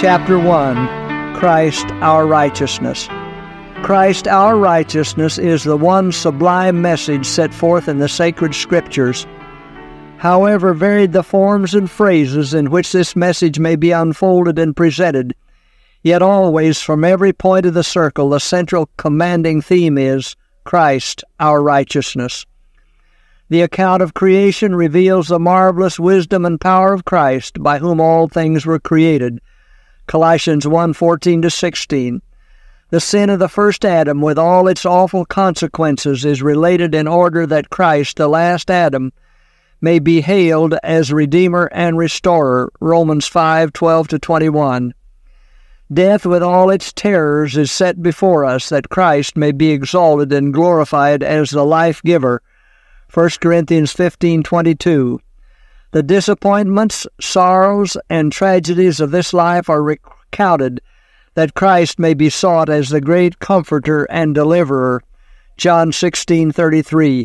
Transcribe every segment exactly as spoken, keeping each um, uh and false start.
Chapter one, Christ our Righteousness. Christ our Righteousness is the one sublime message set forth in the sacred Scriptures. However varied the forms and phrases in which this message may be unfolded and presented, yet always from every point of the circle the central commanding theme is Christ our Righteousness. The account of creation reveals the marvelous wisdom and power of Christ, by whom all things were created. Colossians one, fourteen to sixteen. The sin of the first Adam, with all its awful consequences, is related in order that Christ, the last Adam, may be hailed as Redeemer and Restorer. Romans five, twelve to twenty-one. Death, with all its terrors, is set before us, that Christ may be exalted and glorified as the life-giver. First Corinthians fifteen, twenty-two. The disappointments, sorrows, and tragedies of this life are recounted, that Christ may be sought as the great Comforter and Deliverer. John sixteen, thirty-three.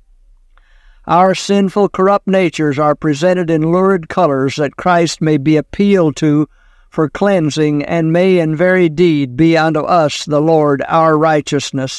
Our sinful, corrupt natures are presented in lurid colors, that Christ may be appealed to for cleansing, and may in very deed be unto us the Lord our righteousness.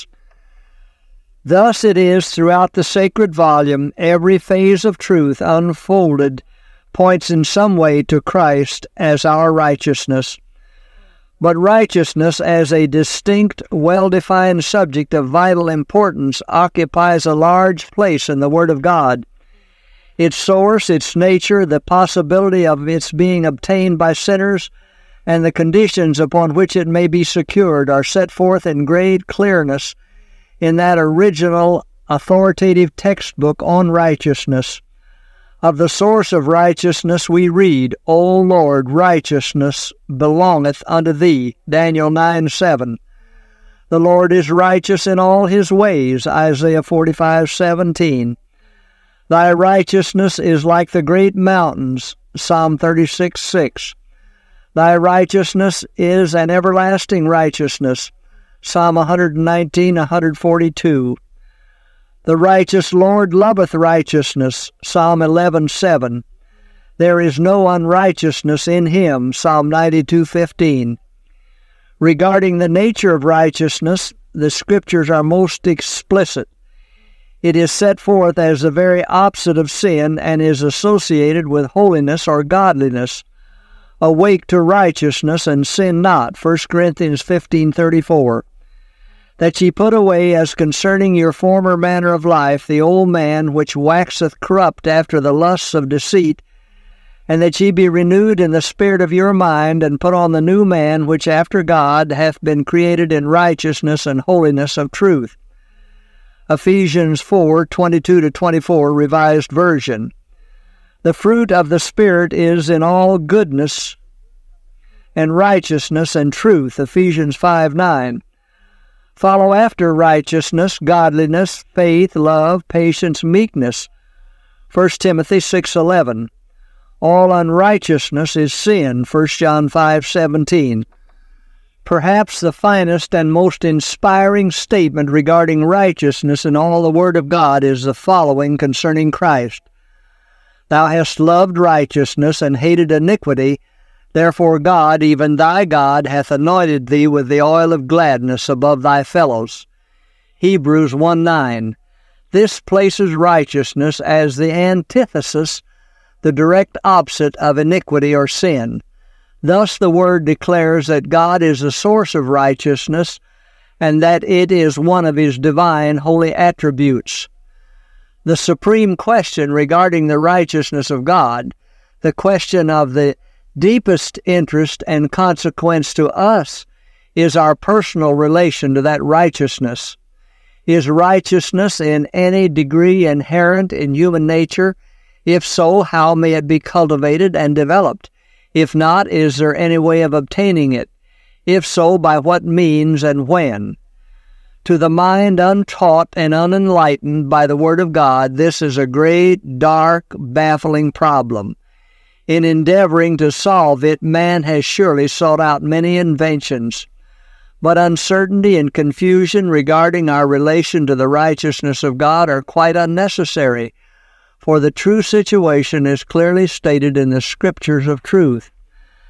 Thus it is throughout the sacred volume, every phase of truth unfolded points in some way to Christ as our righteousness. But righteousness as a distinct, well-defined subject of vital importance occupies a large place in the Word of God. Its source, its nature, the possibility of its being obtained by sinners, and the conditions upon which it may be secured are set forth in great clearness in that original authoritative textbook on righteousness. Of the source of righteousness we read, O Lord, righteousness belongeth unto thee. Daniel nine, seven. The Lord is righteous in all his ways. Isaiah forty-five, seventeen. Thy righteousness is like the great mountains. Psalm thirty-six, six. Thy righteousness is an everlasting righteousness. Psalm one nineteen, one forty-two. The righteous Lord loveth righteousness. Psalm eleven, seven. There is no unrighteousness in him. Psalm ninety-two, fifteen. Regarding the nature of righteousness, the Scriptures are most explicit. It is set forth as the very opposite of sin, and is associated with holiness or godliness. Awake to righteousness, and sin not. First Corinthians fifteen, thirty-four. That ye put away as concerning your former manner of life the old man which waxeth corrupt after the lusts of deceit, and that ye be renewed in the spirit of your mind, and put on the new man which after God hath been created in righteousness and holiness of truth. Ephesians four, twenty-two to twenty-four, Revised Version. The fruit of the Spirit is in all goodness and righteousness and truth. Ephesians five, nine. Follow after righteousness, godliness, faith, love, patience, meekness. First Timothy six, eleven. All unrighteousness is sin. First John five, seventeen. Perhaps the finest and most inspiring statement regarding righteousness in all the Word of God is the following concerning Christ. Thou hast loved righteousness and hated iniquity, therefore God, even thy God, hath anointed thee with the oil of gladness above thy fellows. Hebrews one, nine. This places righteousness as the antithesis, the direct opposite of iniquity or sin. Thus the Word declares that God is the source of righteousness, and that it is one of his divine holy attributes. The supreme question regarding the righteousness of God, the question of the deepest interest and consequence to us, is our personal relation to that righteousness. Is righteousness in any degree inherent in human nature? If so, how may it be cultivated and developed? If not, is there any way of obtaining it? If so, by what means and when? To the mind untaught and unenlightened by the Word of God, this is a great, dark, baffling problem. In endeavoring to solve it, man has surely sought out many inventions. But uncertainty and confusion regarding our relation to the righteousness of God are quite unnecessary, for the true situation is clearly stated in the Scriptures of truth.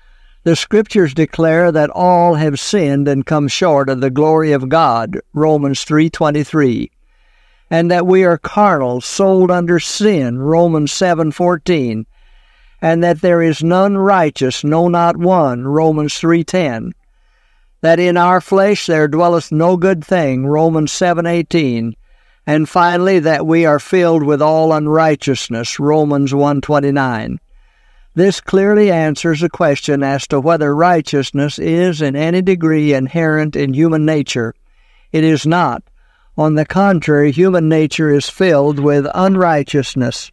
The Scriptures declare that all have sinned and come short of the glory of God, Romans three twenty-three, and that we are carnal, sold under sin, Romans seven fourteen, and that there is none righteous, no, not one, Romans three ten, that in our flesh there dwelleth no good thing, Romans seven eighteen, and finally that we are filled with all unrighteousness, Romans one twenty-nine. This clearly answers a question as to whether righteousness is in any degree inherent in human nature. It is not. On the contrary, human nature is filled with unrighteousness.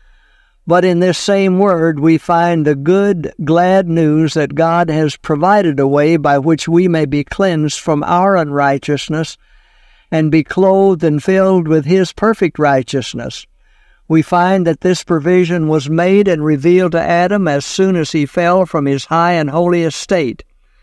But in this same word we find the good, glad news that God has provided a way by which we may be cleansed from our unrighteousness and be clothed and filled with His perfect righteousness. We find that this provision was made and revealed to Adam as soon as he fell from his high and holy estate.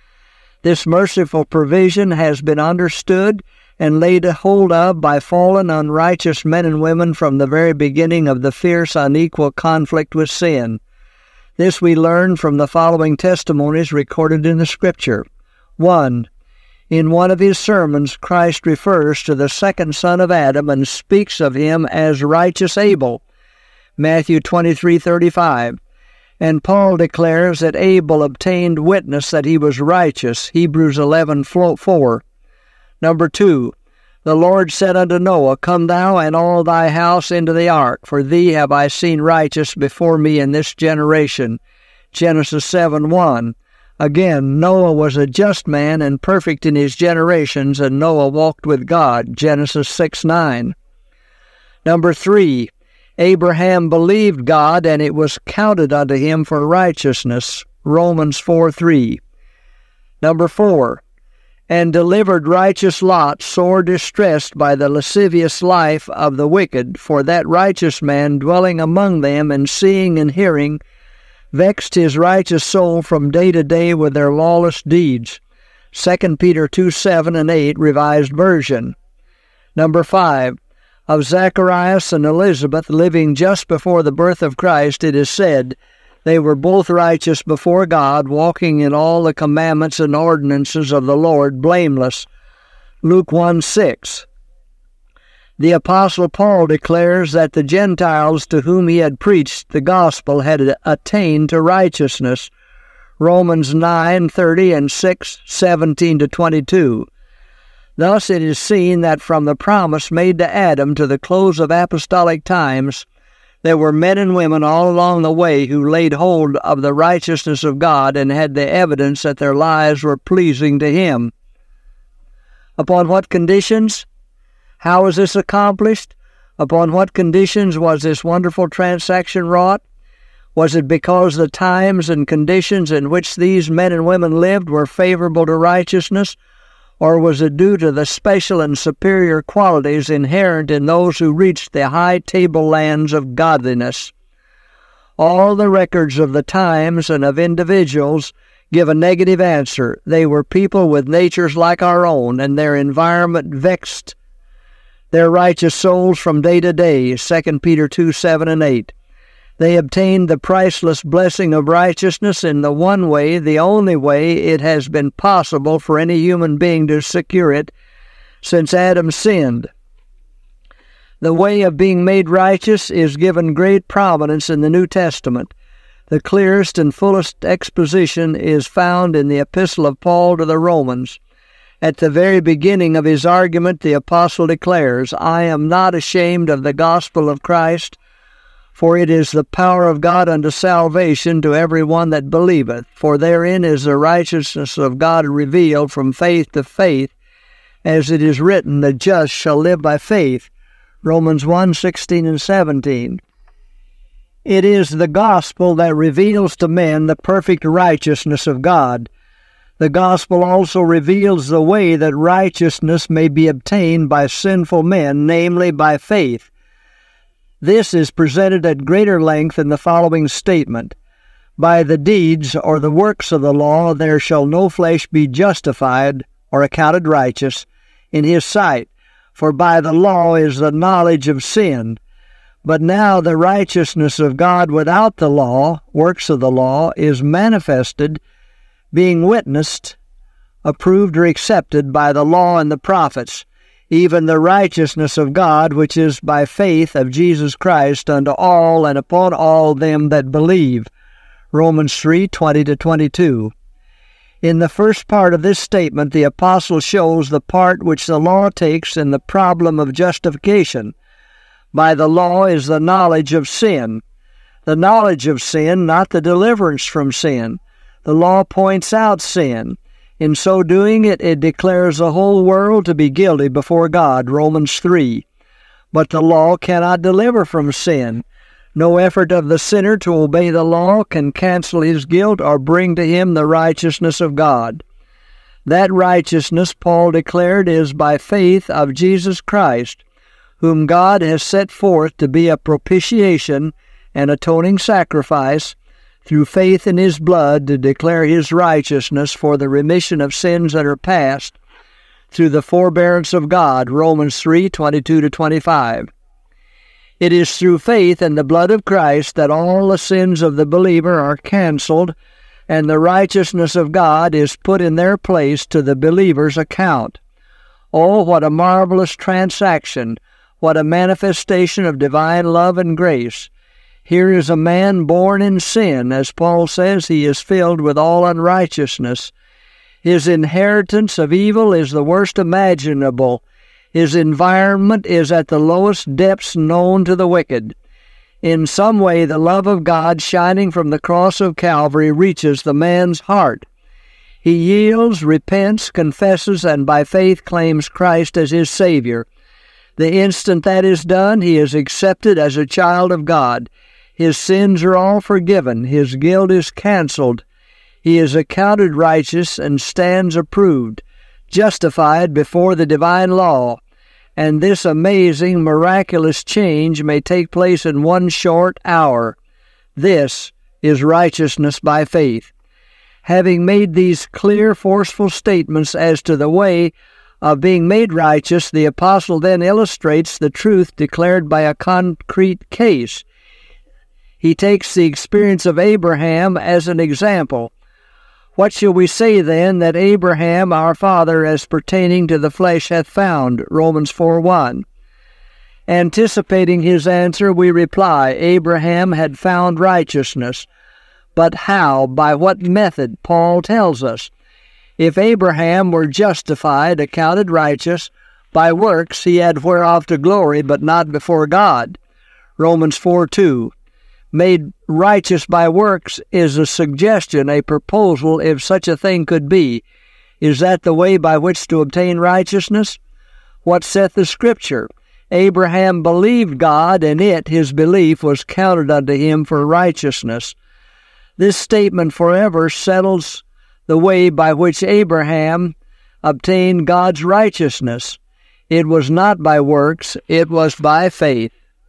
This merciful provision has been understood and laid hold of by fallen, unrighteous men and women from the very beginning of the fierce, unequal conflict with sin. This we learn from the following testimonies recorded in the Scripture. One, in one of his sermons, Christ refers to the second son of Adam and speaks of him as righteous Abel, Matthew twenty-three thirty-five. And Paul declares that Abel obtained witness that he was righteous, Hebrews eleven four. Number two, the Lord said unto Noah, Come thou and all thy house into the ark, for thee have I seen righteous before me in this generation, Genesis seven one. Again, Noah was a just man and perfect in his generations, and Noah walked with God, Genesis six nine. Number three, Abraham believed God, and it was counted unto him for righteousness, Romans four three. Number four, and delivered righteous Lot, sore distressed by the lascivious life of the wicked, for that righteous man dwelling among them and seeing and hearing, vexed his righteous soul from day to day with their lawless deeds. Second Peter two seven and eight, Revised Version. Number five, of Zacharias and Elizabeth living just before the birth of Christ, it is said, They were both righteous before God, walking in all the commandments and ordinances of the Lord, blameless. Luke one six. The Apostle Paul declares that the Gentiles to whom he had preached the gospel had attained to righteousness, Romans nine thirty and six seventeen to twenty-two. Thus it is seen that from the promise made to Adam to the close of apostolic times, there were men and women all along the way who laid hold of the righteousness of God and had the evidence that their lives were pleasing to Him. Upon what conditions? How was this accomplished? Upon what conditions was this wonderful transaction wrought? Was it because the times and conditions in which these men and women lived were favorable to righteousness, or was it due to the special and superior qualities inherent in those who reached the high tablelands of godliness? All the records of the times and of individuals give a negative answer. They were people with natures like our own, and their environment vexed their righteous souls from day to day, Second Peter two seven and eight. They obtained the priceless blessing of righteousness in the one way, the only way it has been possible for any human being to secure it since Adam sinned. The way of being made righteous is given great prominence in the New Testament. The clearest and fullest exposition is found in the Epistle of Paul to the Romans. At the very beginning of his argument, the apostle declares, I am not ashamed of the gospel of Christ, for it is the power of God unto salvation to every one that believeth. For therein is the righteousness of God revealed from faith to faith, as it is written, the just shall live by faith. Romans one sixteen and seventeen. It is the gospel that reveals to men the perfect righteousness of God. The gospel also reveals the way that righteousness may be obtained by sinful men, namely by faith. This is presented at greater length in the following statement. By the deeds or the works of the law there shall no flesh be justified or accounted righteous in his sight, for by the law is the knowledge of sin. But now the righteousness of God without the law, works of the law, is manifested, being witnessed, approved, or accepted by the law and the prophets, even the righteousness of God, which is by faith of Jesus Christ unto all and upon all them that believe. Romans three, twenty to twenty-two. In the first part of this statement, the apostle shows the part which the law takes in the problem of justification. By the law is the knowledge of sin. The knowledge of sin, not the deliverance from sin. The law points out sin. In so doing, it, it declares the whole world to be guilty before God, Romans three. But the law cannot deliver from sin. No effort of the sinner to obey the law can cancel his guilt or bring to him the righteousness of God. That righteousness, Paul declared, is by faith of Jesus Christ, whom God has set forth to be a propitiation and atoning sacrifice, through faith in his blood to declare his righteousness for the remission of sins that are past, through the forbearance of God, Romans three, twenty-two to twenty-five. It is through faith in the blood of Christ that all the sins of the believer are canceled, and the righteousness of God is put in their place to the believer's account. Oh, what a marvelous transaction! What a manifestation of divine love and grace! Here is a man born in sin. As Paul says, he is filled with all unrighteousness. His inheritance of evil is the worst imaginable. His environment is at the lowest depths known to the wicked. In some way, the love of God shining from the cross of Calvary reaches the man's heart. He yields, repents, confesses, and by faith claims Christ as his Savior. The instant that is done, he is accepted as a child of God. His sins are all forgiven. His guilt is canceled. He is accounted righteous and stands approved, justified before the divine law. And this amazing, miraculous change may take place in one short hour. This is righteousness by faith. Having made these clear, forceful statements as to the way of being made righteous, the apostle then illustrates the truth declared by a concrete case. He takes the experience of Abraham as an example. What shall we say then that Abraham our father as pertaining to the flesh hath found? Romans four one. Anticipating his answer, we reply, Abraham had found righteousness. But how? By what method? Paul tells us. If Abraham were justified, accounted righteous, by works he had whereof to glory, but not before God. Romans four two. Made righteous by works is a suggestion, a proposal, if such a thing could be. Is that the way by which to obtain righteousness? What saith the Scripture? Abraham believed God, and it, his belief, was counted unto him for righteousness. This statement forever settles the way by which Abraham obtained God's righteousness. It was not by works, it was by faith.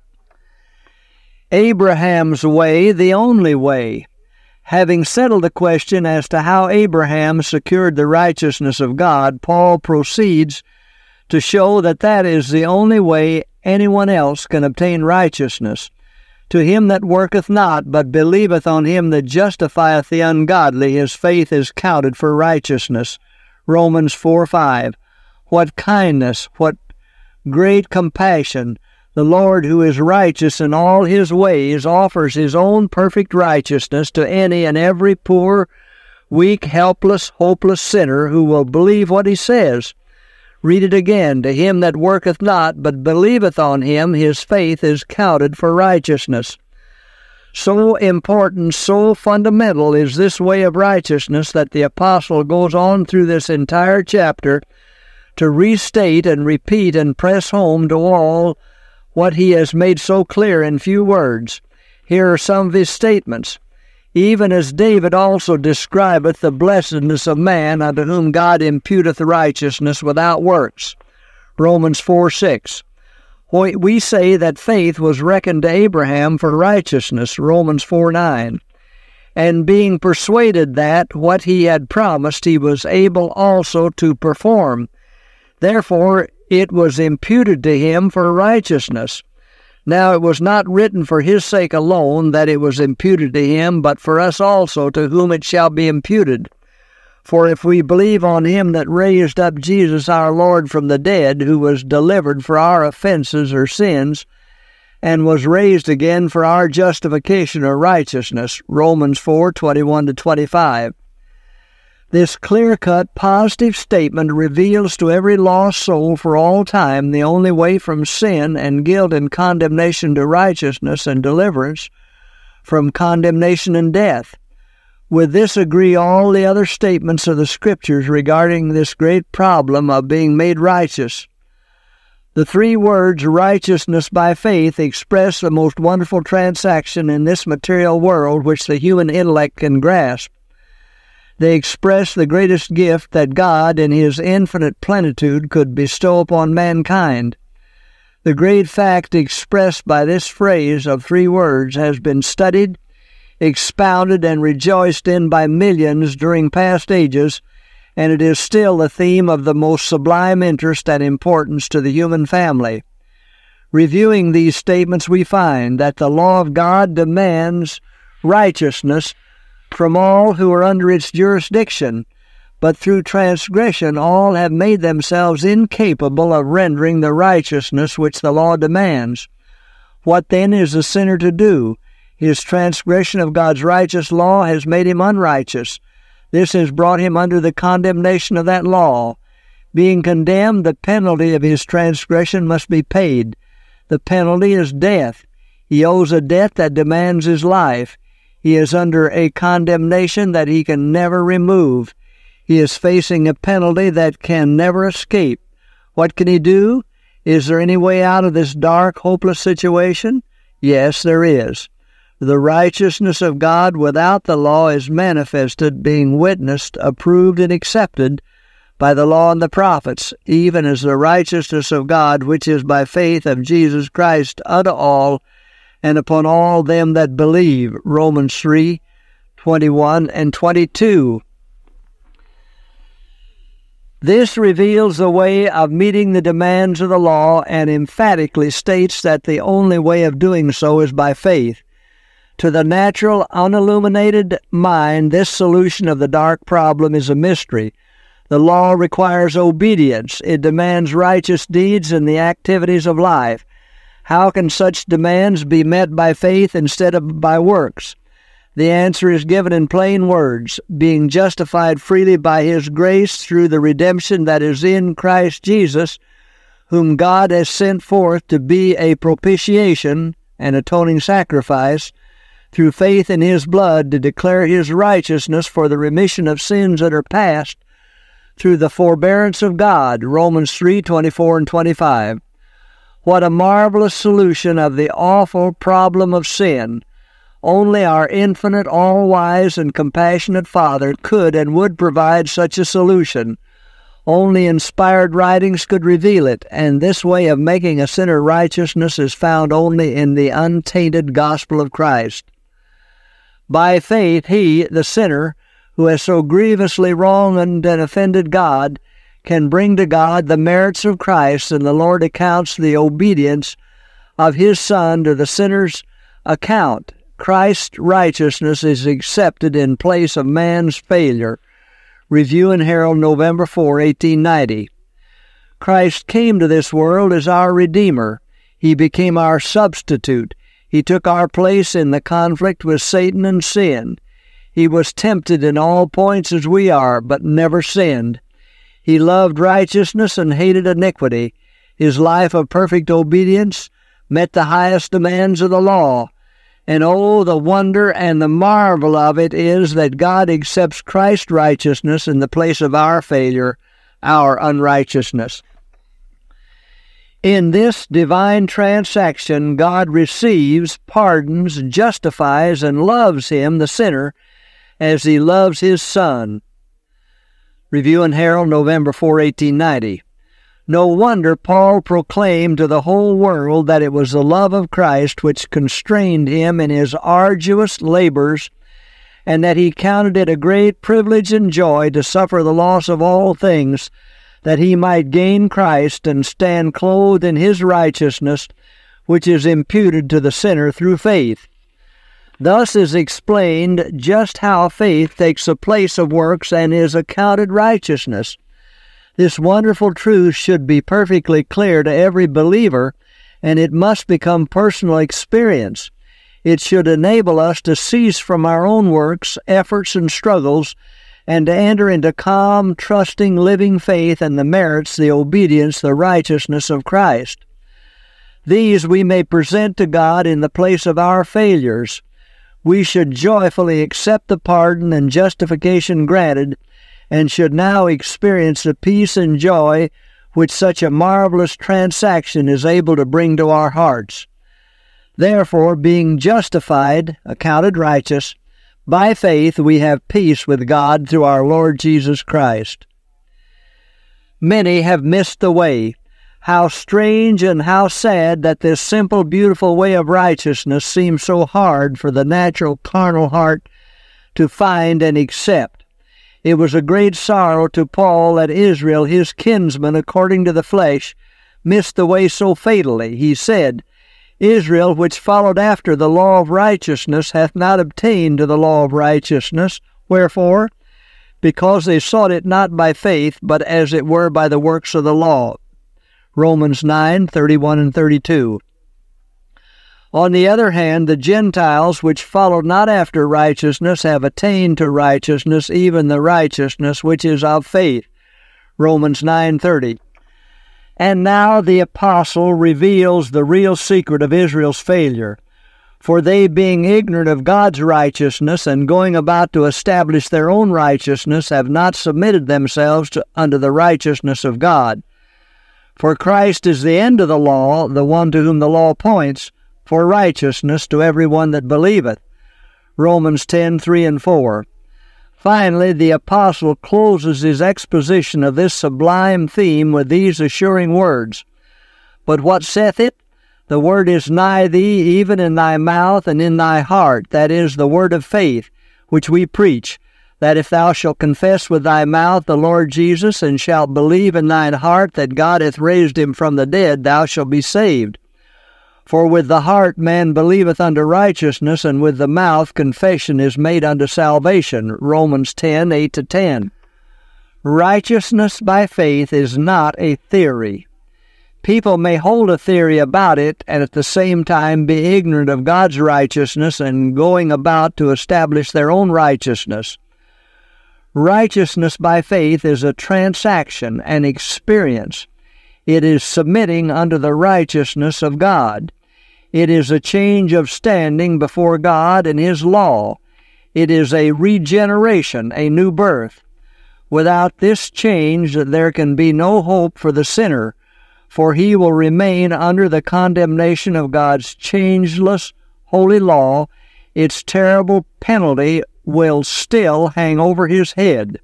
Abraham's way, the only way. Having settled the question as to how Abraham secured the righteousness of God, Paul proceeds to show that that is the only way anyone else can obtain righteousness. To him that worketh not, but believeth on him that justifieth the ungodly, his faith is counted for righteousness. Romans four five. What kindness, what great compassion! The Lord, who is righteous in all his ways, offers his own perfect righteousness to any and every poor, weak, helpless, hopeless sinner who will believe what he says. Read it again. To him that worketh not, but believeth on him, his faith is counted for righteousness. So important, so fundamental is this way of righteousness that the apostle goes on through this entire chapter to restate and repeat and press home to all what he has made so clear in few words. Here are some of his statements. Even as David also describeth the blessedness of man unto whom God imputeth righteousness without works. Romans four six. We say that faith was reckoned to Abraham for righteousness. Romans four nine. And being persuaded that what he had promised he was able also to perform. Therefore it was imputed to him for righteousness. Now it was not written for his sake alone that it was imputed to him, but for us also, to whom it shall be imputed. For if we believe on him that raised up Jesus our Lord from the dead, who was delivered for our offenses or sins, and was raised again for our justification or righteousness, Romans four, twenty-one to twenty-five. This clear-cut, positive statement reveals to every lost soul for all time the only way from sin and guilt and condemnation to righteousness and deliverance from condemnation and death. With this agree all the other statements of the Scriptures regarding this great problem of being made righteous. The three words, righteousness by faith, express the most wonderful transaction in this material world which the human intellect can grasp. They express the greatest gift that God, in His infinite plenitude, could bestow upon mankind. The great fact expressed by this phrase of three words has been studied, expounded, and rejoiced in by millions during past ages, and it is still the theme of the most sublime interest and importance to the human family. Reviewing these statements, we find that the law of God demands righteousness from all who are under its jurisdiction, but through transgression all have made themselves incapable of rendering the righteousness which the law demands. What then is the sinner to do? His transgression of God's righteous law has made him unrighteous. This has brought him under the condemnation of that law. Being condemned, the penalty of his transgression must be paid. The penalty is death. He owes a debt that demands his life. He is under a condemnation that he can never remove. He is facing a penalty that can never escape. What can he do? Is there any way out of this dark, hopeless situation? Yes, there is. The righteousness of God without the law is manifested, being witnessed, approved, and accepted by the law and the prophets, even as the righteousness of God, which is by faith of Jesus Christ unto all, and upon all them that believe. Romans three, twenty-one and twenty-two. This reveals the way of meeting the demands of the law and emphatically states that the only way of doing so is by faith. To the natural, unilluminated mind, this solution of the dark problem is a mystery. The law requires obedience. It demands righteous deeds in the activities of life. How can such demands be met by faith instead of by works? The answer is given in plain words, being justified freely by His grace through the redemption that is in Christ Jesus, whom God has sent forth to be a propitiation, an atoning sacrifice, through faith in His blood to declare His righteousness for the remission of sins that are past, through the forbearance of God. Romans three, twenty-four and twenty-five. What a marvelous solution of the awful problem of sin! Only our infinite, all-wise, and compassionate Father could and would provide such a solution. Only inspired writings could reveal it, and this way of making a sinner righteousness is found only in the untainted gospel of Christ. By faith, he, the sinner, who has so grievously wronged and offended God, can bring to God the merits of Christ, and the Lord accounts the obedience of His Son to the sinner's account. Christ's righteousness is accepted in place of man's failure. Review and Herald, November fourth, eighteen ninety. Christ came to this world as our Redeemer. He became our substitute. He took our place in the conflict with Satan and sin. He was tempted in all points as we are, but never sinned. He loved righteousness and hated iniquity. His life of perfect obedience met the highest demands of the law. And oh, the wonder and the marvel of it is that God accepts Christ's righteousness in the place of our failure, our unrighteousness. In this divine transaction, God receives, pardons, justifies, and loves him, the sinner, as He loves His Son. Review and Herald, November fourth, eighteen ninety. No wonder Paul proclaimed to the whole world that it was the love of Christ which constrained him in his arduous labors, and that he counted it a great privilege and joy to suffer the loss of all things, that he might gain Christ and stand clothed in His righteousness, which is imputed to the sinner through faith. Thus is explained just how faith takes the place of works and is accounted righteousness. This wonderful truth should be perfectly clear to every believer, and it must become personal experience. It should enable us to cease from our own works, efforts, and struggles, and to enter into calm, trusting, living faith in the merits, the obedience, the righteousness of Christ. These we may present to God in the place of our failures. We should joyfully accept the pardon and justification granted, and should now experience the peace and joy which such a marvelous transaction is able to bring to our hearts. Therefore, being justified, accounted righteous, by faith we have peace with God through our Lord Jesus Christ. Many have missed the way. How strange and how sad that this simple, beautiful way of righteousness seems so hard for the natural, carnal heart to find and accept. It was a great sorrow to Paul that Israel, his kinsman according to the flesh, missed the way so fatally. He said, Israel, which followed after the law of righteousness, hath not obtained to the law of righteousness. Wherefore? Because they sought it not by faith, but as it were by the works of the law. Romans nine, thirty-one and thirty-two. On the other hand, the Gentiles, which followed not after righteousness, have attained to righteousness, even the righteousness which is of faith. Romans nine, thirty. And now the apostle reveals the real secret of Israel's failure. For they, being ignorant of God's righteousness, and going about to establish their own righteousness, have not submitted themselves to, unto the righteousness of God. For Christ is the end of the law, the one to whom the law points, for righteousness to every one that believeth. Romans ten, three and four. Finally, the apostle closes his exposition of this sublime theme with these assuring words. But what saith it? The word is nigh thee, even in thy mouth and in thy heart, that is, the word of faith, which we preach, that if thou shalt confess with thy mouth the Lord Jesus, and shalt believe in thine heart that God hath raised him from the dead, thou shalt be saved. For with the heart man believeth unto righteousness, and with the mouth confession is made unto salvation. Romans ten, eight to ten. Righteousness by faith is not a theory. People may hold a theory about it, and at the same time be ignorant of God's righteousness and going about to establish their own righteousness. Righteousness by faith is a transaction, an experience. It is submitting unto the righteousness of God. It is a change of standing before God and His law. It is a regeneration, a new birth. Without this change, there can be no hope for the sinner, for he will remain under the condemnation of God's changeless, holy law. Its terrible penalty will still hang over his head.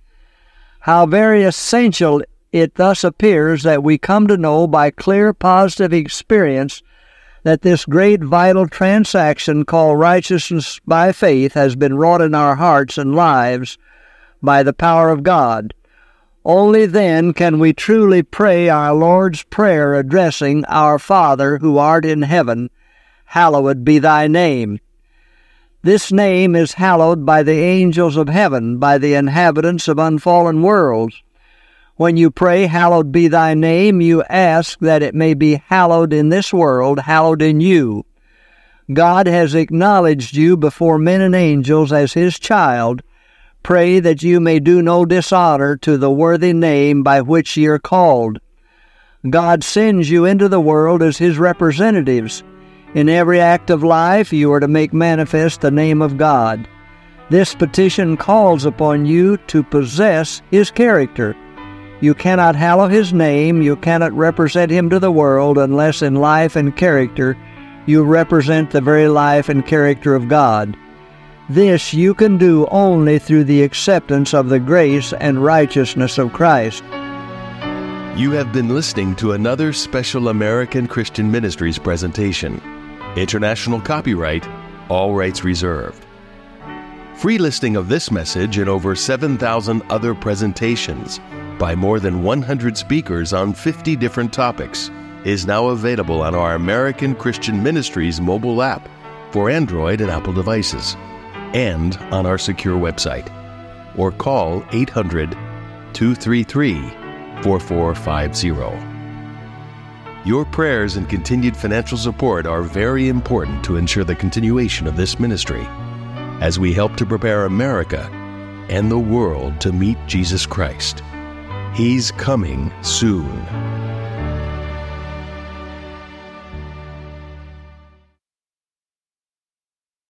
How very essential it thus appears that we come to know by clear positive experience that this great vital transaction called righteousness by faith has been wrought in our hearts and lives by the power of God. Only then can we truly pray our Lord's Prayer addressing Our Father who art in heaven, hallowed be thy name. This name is hallowed by the angels of heaven, by the inhabitants of unfallen worlds. When you pray, hallowed be thy name, you ask that it may be hallowed in this world, hallowed in you. God has acknowledged you before men and angels as His child. Pray that you may do no dishonor to the worthy name by which ye are called. God sends you into the world as His representatives. In every act of life you are to make manifest the name of God. This petition calls upon you to possess His character. You cannot hallow His name, you cannot represent Him to the world unless in life and character you represent the very life and character of God. This you can do only through the acceptance of the grace and righteousness of Christ. You have been listening to another special American Christian Ministries presentation. International copyright, all rights reserved. Free listing of this message and over seven thousand other presentations by more than one hundred speakers on fifty different topics is now available on our American Christian Ministries mobile app for Android and Apple devices, and on our secure website. Or call eight hundred, two three three, four four five zero. Your prayers and continued financial support are very important to ensure the continuation of this ministry as we help to prepare America and the world to meet Jesus Christ. He's coming soon.